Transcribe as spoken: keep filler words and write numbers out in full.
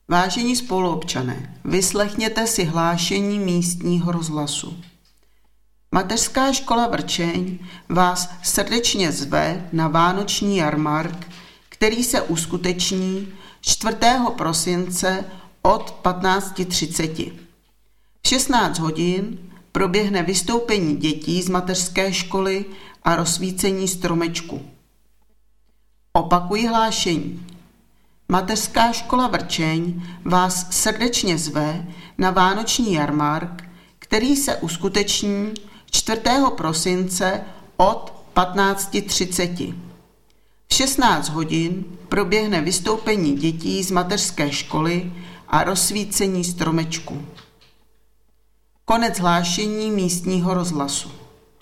Vážení spoluobčané, vyslechněte si hlášení místního rozhlasu. Mateřská škola Vrčeň vás srdečně zve na vánoční jarmark, který se uskuteční čtvrtého prosince od patnáct třicet. V šestnáct hodin proběhne vystoupení dětí z mateřské školy a rozsvícení stromečku. Opakuji hlášení. Mateřská škola Vrčeň vás srdečně zve na vánoční jarmark, který se uskuteční čtvrtého prosince od patnáct třicet. V šestnáct hodin proběhne vystoupení dětí z mateřské školy a rozsvícení stromečku. Konec hlášení místního rozhlasu.